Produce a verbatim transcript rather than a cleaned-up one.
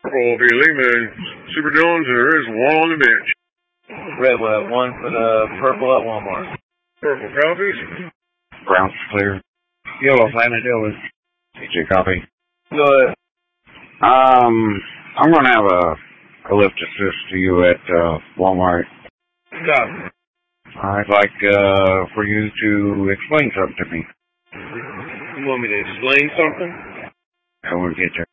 Purple Beeley, man. Super Jones, there is one on the bench. Red will have one for the purple at Walmart. Purple copies. Brown's clear. Yellow Planet Hill is H J copy. Go ahead. Um, I'm going to have a, a lift assist to you at uh, Walmart. Copy. I'd like uh, for you to explain something to me. You want me to explain something? I want to get you.